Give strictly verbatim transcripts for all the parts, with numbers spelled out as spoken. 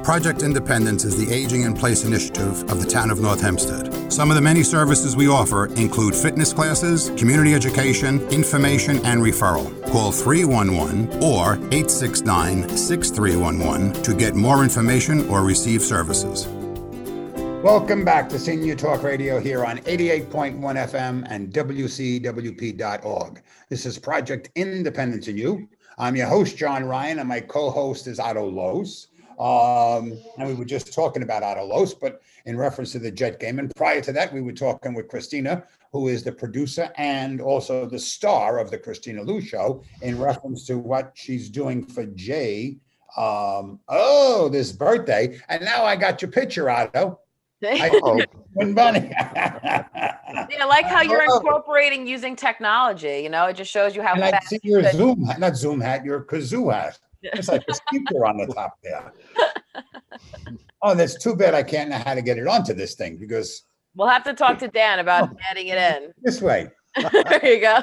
Project Independence is the Aging in Place initiative of the town of North Hempstead. Some of the many services we offer include fitness classes, community education, information, and referral. Call three one one or eight six nine, six three one one to get more information or receive services. Welcome back to Senior Talk Radio here on eighty-eight point one F M and W C W P dot org. This is Project Independence in You. I'm your host, John Ryan, and my co-host is Otto Lose. Um, and we were just talking about Otto Lose, but in reference to the Jet game. And prior to that, we were talking with Christina, who is the producer and also the star of the Christina Lou Show, in reference to what she's doing for Jay. Um, oh, this birthday. And now I got your picture, Otto. I hope. Bunny. Yeah, I like how you're incorporating using technology. You know, it just shows you how and fast. I see your could... Zoom hat, not Zoom hat, your kazoo hat. It's like a speaker on the top there. Oh, that's too bad I can't know how to get it onto this thing because we'll have to talk to Dan about oh, adding it in. This way. There you go.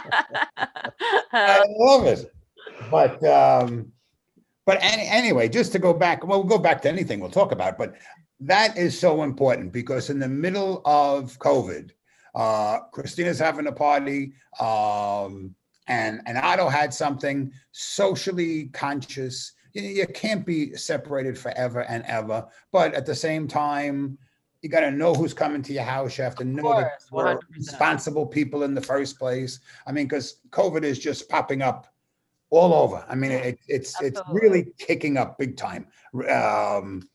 I love it. But um, but any, anyway, just to go back, well, we'll go back to anything we'll talk about, but that is so important because in the middle of COVID, uh, Christina's having a party, um, and, and Otto had something socially conscious. You, you can't be separated forever and ever, but at the same time, you got to know who's coming to your house. You have to know that we're responsible people in the first place. I mean, because COVID is just popping up all over. I mean, it, it's Absolutely. it's really kicking up big time. Um,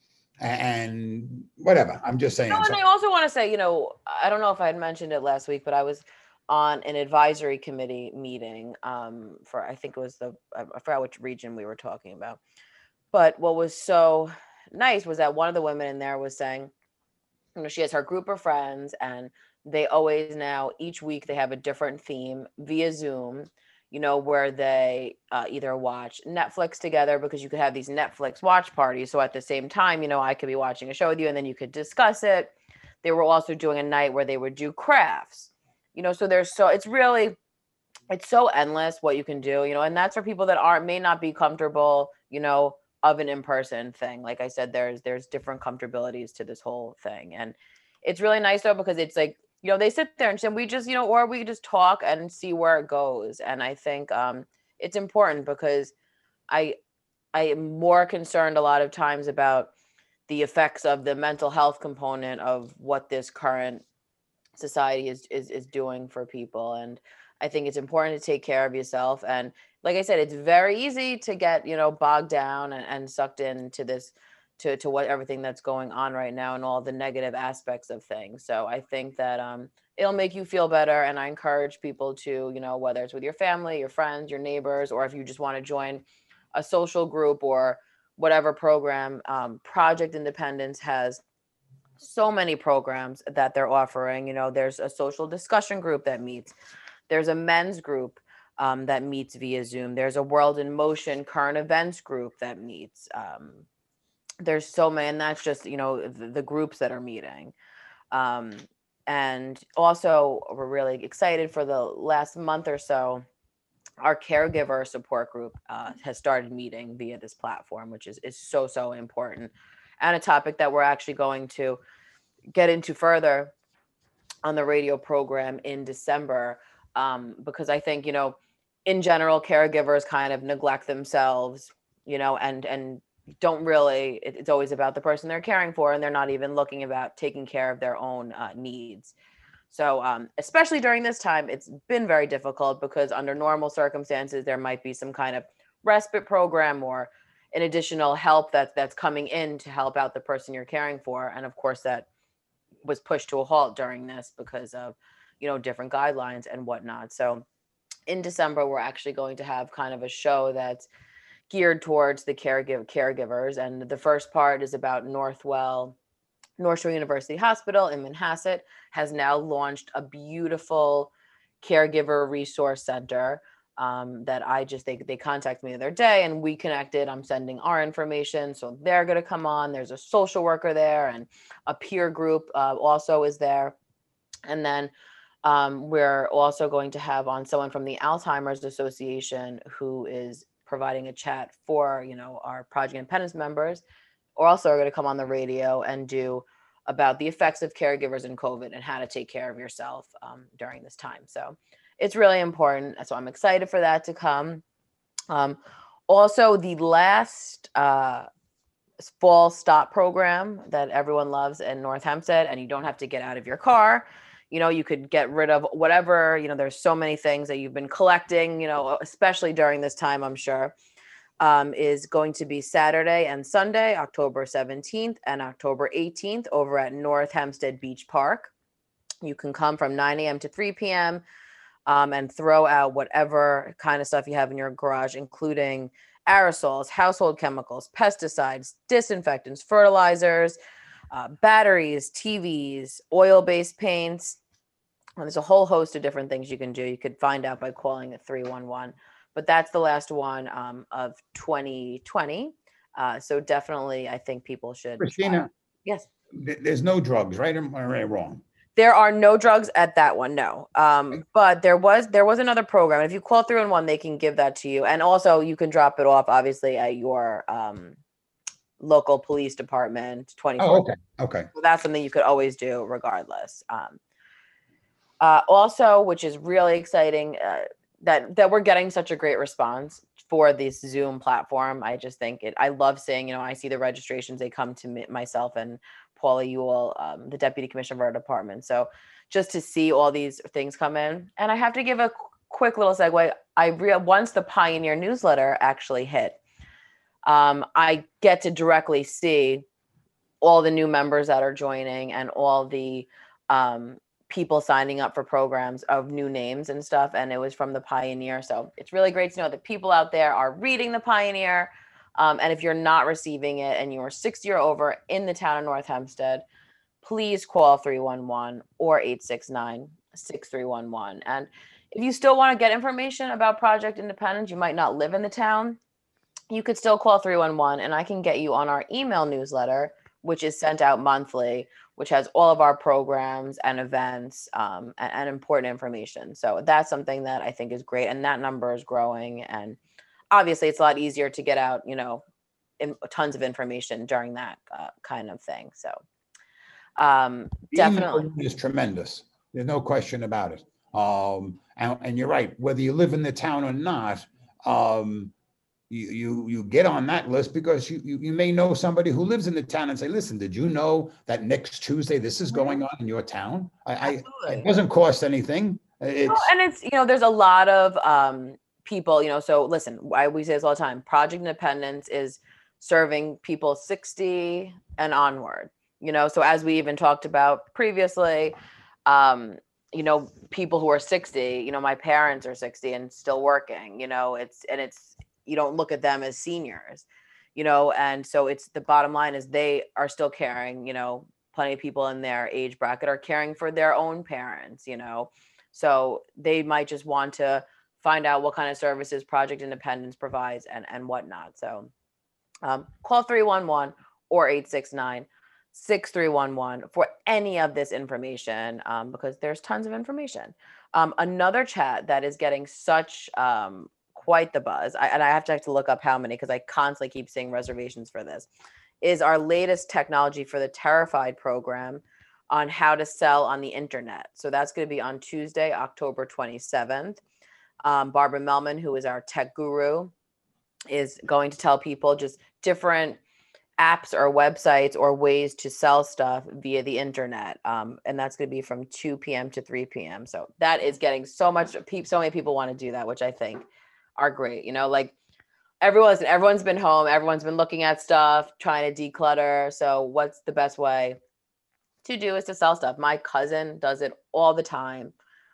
and whatever, I'm just saying. No, and I also want to say, you know, I don't know if I had mentioned it last week, but I was on an advisory committee meeting um, for, I think it was the, I forgot which region we were talking about. But what was so nice was that one of the women in there was saying, you know, she has her group of friends and they always now, each week they have a different theme via Zoom, you know, where they uh, either watch Netflix together because you could have these Netflix watch parties. So at the same time, you know, I could be watching a show with you and then you could discuss it. They were also doing a night where they would do crafts, you know, so there's so it's really, it's so endless what you can do, you know, and that's for people that aren't, may not be comfortable, you know, of an in-person thing. Like I said, there's, there's different comfortabilities to this whole thing. And it's really nice though, because it's like, you know, they sit there and say, we just, you know, or we just talk and see where it goes. And I think um, it's important because I, I am more concerned a lot of times about the effects of the mental health component of what this current society is, is, is doing for people. And I think it's important to take care of yourself. And like I said, it's very easy to get, you know, bogged down and, and sucked into this, to, to what everything that's going on right now and all the negative aspects of things. So I think that um, it'll make you feel better. And I encourage people to, you know, whether it's with your family, your friends, your neighbors, or if you just want to join a social group or whatever program, um, Project Independence has so many programs that they're offering. You know, there's a social discussion group that meets. There's a men's group um, that meets via Zoom. There's a World in Motion current events group that meets. Um, there's so many, and that's just, you know, the, the groups that are meeting. Um, and also we're really excited for the last month or so, our caregiver support group uh, has started meeting via this platform, which is, is so, so important. And a topic that we're actually going to get into further on the radio program in December. Um, because I think, you know, in general, caregivers kind of neglect themselves, you know, and, and don't really, it, it's always about the person they're caring for, and they're not even looking about taking care of their own uh, needs. So um, especially during this time, it's been very difficult because under normal circumstances, there might be some kind of respite program or an additional help that, that's coming in to help out the person you're caring for. And of course, that was pushed to a halt during this because of, you know, different guidelines and whatnot. So in December, we're actually going to have kind of a show that's geared towards the caregiver caregivers. And the first part is about Northwell, North Shore University Hospital in Manhasset has now launched a beautiful caregiver resource center um, that I just, they, they contacted me the other day and we connected. I'm sending our information. So they're going to come on. There's a social worker there and a peer group uh, also is there. And then um, we're also going to have on someone from the Alzheimer's Association who is providing a chat for, you know, our Project Independence members or also are going to come on the radio and do about the effects of caregivers in COVID and how to take care of yourself um, during this time. So it's really important. So I'm excited for that to come. Um, also, the last uh, fall stop program that everyone loves in North Hempstead, and you don't have to get out of your car. You know, you could get rid of whatever, you know, there's so many things that you've been collecting, you know, especially during this time, I'm sure, um, is going to be Saturday and Sunday, October seventeenth and October eighteenth over at North Hempstead Beach Park. You can come from nine a.m. to three p.m. Um, and throw out whatever kind of stuff you have in your garage, including aerosols, household chemicals, pesticides, disinfectants, fertilizers, uh, batteries, T Vs, oil-based paints. And there's a whole host of different things you can do. You could find out by calling at three one one. But that's the last one um, of twenty twenty. Uh, so definitely, I think people should. Christina, uh, yes. th- there's no drugs, right? Or am I wrong? There are no drugs at that one, no. Um, but there was there was another program. If you call three one one, they can give that to you. And also you can drop it off, obviously, at your um, local police department twenty-four. Oh, okay. Okay. So that's something you could always do regardless. Um, uh, also, which is really exciting, uh, that that we're getting such a great response for this Zoom platform. I just think it, I love seeing, you know, I see the registrations, they come to me, myself and Paula Ewell, um, the Deputy Commissioner of our department. So just to see all these things come in. And I have to give a qu- quick little segue. I re- once the Pioneer newsletter actually hit, um, I get to directly see all the new members that are joining and all the um, people signing up for programs of new names and stuff. And it was from the Pioneer. So it's really great to know that people out there are reading the Pioneer. Um, and if you're not receiving it and you're sixty or over in the town of North Hempstead, please call three one one or eight six nine, six three one one. And if you still want to get information about Project Independence, you might not live in the town, you could still call three one one and I can get you on our email newsletter, which is sent out monthly, which has all of our programs and events um, and, and important information. So that's something that I think is great. And that number is growing. And obviously it's a lot easier to get out, you know, in, tons of information during that uh, kind of thing. So um, definitely. Is tremendous. There's no question about it. Um, and, and you're right. Whether you live in the town or not, um, you, you you get on that list because you, you you may know somebody who lives in the town and say, listen, did you know that next Tuesday this is going on in your town? I, I it doesn't cost anything. It's, no, and it's, you know, there's a lot of um, people, you know, so listen, I, we say this all the time, Project Independence is serving people sixty and onward, you know, so as we even talked about previously, um, you know, people who are sixty, you know, my parents are sixty and still working, you know, it's, and it's, you don't look at them as seniors, you know, and so it's the bottom line is they are still caring, you know, plenty of people in their age bracket are caring for their own parents, you know, so they might just want to find out what kind of services Project Independence provides and, and whatnot. So um, call three one one or eight six nine, six three one one for any of this information um, because there's tons of information. Um, another chat that is getting such um, quite the buzz, I, and I have to have to look up how many because I constantly keep seeing reservations for this, is our latest technology for the Terrified program on how to sell on the internet. So that's going to be on Tuesday, October twenty-seventh. Um, Barbara Melman, who is our tech guru, is going to tell people just different apps or websites or ways to sell stuff via the internet. Um, and that's going to be from two p.m. to three p.m. So that is getting so much, so many people want to do that, which I think are great. You know, like everyone's, everyone's been home, everyone's been looking at stuff, trying to declutter. So what's the best way to do is to sell stuff. My cousin does it all the time.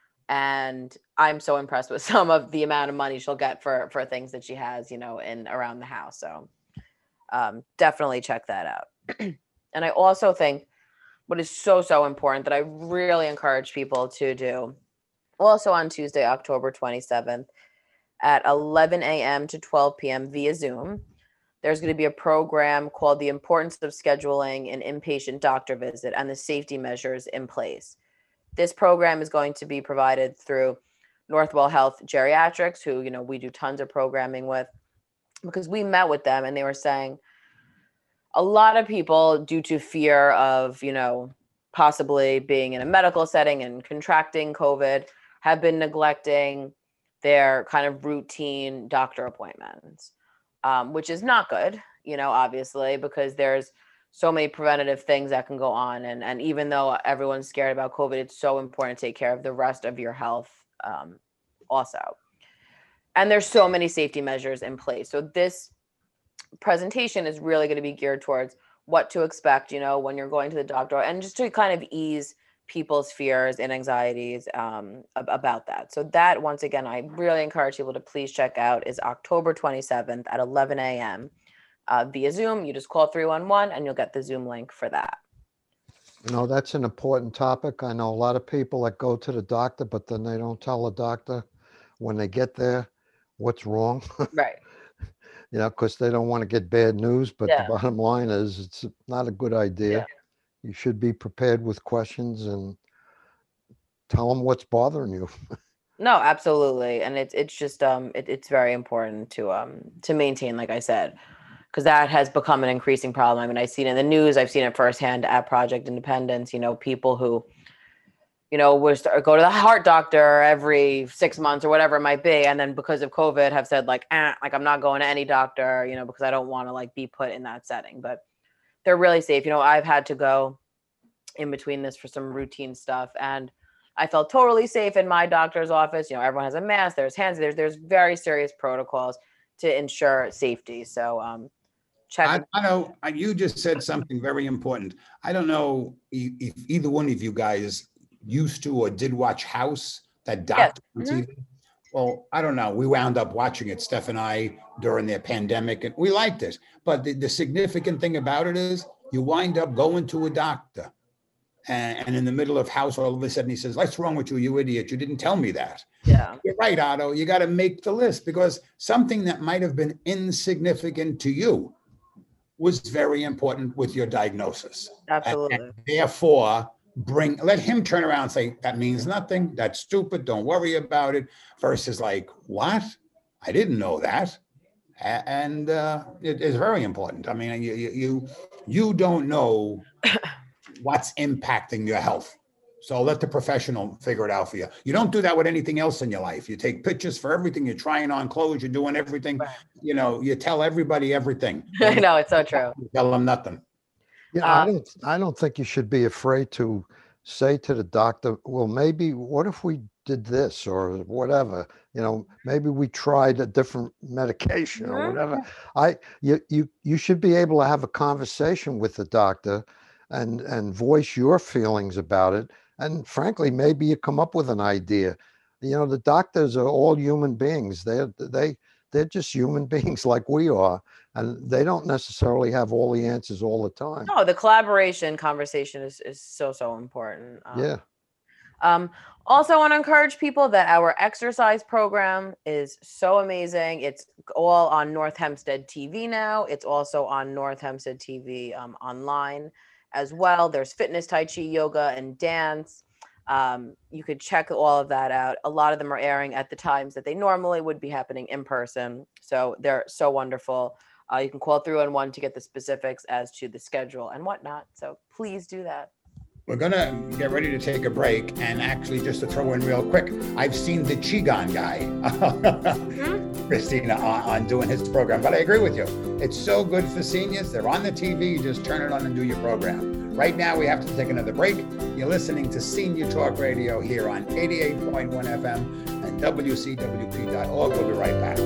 And I'm so impressed with some of the amount of money she'll get for, for things that she has, you know, in around the house. So um, definitely check that out. And I also think what is so, so important that I really encourage people to do also on Tuesday, October twenty-seventh at eleven a.m. to twelve p.m. via Zoom. There's going to be a program called The Importance of Scheduling an Inpatient Doctor Visit and the Safety Measures in Place. This program is going to be provided through Northwell Health Geriatrics, who, you know, we do tons of programming with, because we met with them and they were saying a lot of people, due to fear of, you know, possibly being in a medical setting and contracting COVID, have been neglecting their kind of routine doctor appointments, um, which is not good, you know, obviously, because there's so many preventative things that can go on. And, and even though everyone's scared about COVID, it's so important to take care of the rest of your health um, also. And there's so many safety measures in place. So this presentation is really going to be geared towards what to expect, you know, when you're going to the doctor, and just to kind of ease people's fears and anxieties um, about that. So that, once again, I really encourage people to please check out, is October twenty-seventh at eleven a.m. Uh, via Zoom. You just call three one one and you'll get the Zoom link for that. No, that's an important topic. I know a lot of people that go to the doctor, but then they don't tell the doctor when they get there what's wrong. Right. You know, because they don't want to get bad news. But Yeah. the bottom line is it's not a good idea. Yeah. You should be prepared with questions and tell them what's bothering you. No, absolutely. And it's it's just um it, it's very important to um to maintain, like I said, because that has become an increasing problem. I mean, I've seen it in the news, I've seen it firsthand at Project Independence, you know, people who, you know, would start, go to the heart doctor every six months or whatever it might be. And then because of COVID have said like, eh, like I'm not going to any doctor, you know, because I don't want to like be put in that setting. But they're really safe. You know, I've had to go in between this for some routine stuff, and I felt totally safe in my doctor's office. You know, everyone has a mask, there's hands, there's, there's very serious protocols to ensure safety. So um, check. I, I know uh, you just said something very important. I don't know if, if either one of you guys used to or did watch House, that doctor Yes. on T V. Well, I don't know. We wound up watching it, Steph and I, during their pandemic, and we liked it. But the, the significant thing about it is you wind up going to a doctor, and, and in the middle of House, all of a sudden he says, "What's wrong with you, you idiot? You didn't tell me that." Yeah. You're right, Otto. You got to make the list, because something that might have been insignificant to you was very important with your diagnosis. Absolutely. And, and therefore, bring let him turn around and say, "That means nothing. That's stupid. Don't worry about it." Versus like, "What? I didn't know that." A- And uh, it is very important. I mean, you you you, you don't know what's impacting your health. So let the professional figure it out for you. You don't do that with anything else in your life. You take pictures for everything. You're trying on clothes. You're doing everything. Right. You know, you tell everybody everything. I know, it's so true. You tell them nothing. Yeah, Uh, I don't I don't think you should be afraid to say to the doctor, well, maybe what if we did this or whatever, you know, maybe we tried a different medication or Mhm. whatever. I you you you should be able to have a conversation with the doctor and and voice your feelings about it. And frankly, maybe you come up with an idea. You know, the doctors are all human beings. They're they they're just human beings like we are. And they don't necessarily have all the answers all the time. No, the collaboration conversation is, is so, so important. Um, Yeah. Um, also, I want to encourage people that our exercise program is so amazing. It's all on North Hempstead T V now. It's also on North Hempstead T V um, online as well. There's fitness, tai chi, yoga, and dance. Um, you could check all of that out. A lot of them are airing at the times that they normally would be happening in person. So they're so wonderful. Uh, you can call three one one to get the specifics as to the schedule and whatnot. So please do that. We're gonna get ready to take a break, and actually, just to throw in real quick, I've seen the Qigong guy, Christina, on, on doing his program. But I agree with you; it's so good for seniors. They're on the T V. You just turn it on and do your program. Right now, we have to take another break. You're listening to Senior Talk Radio here on eighty-eight point one F M and W C W P dot org. We'll be right back.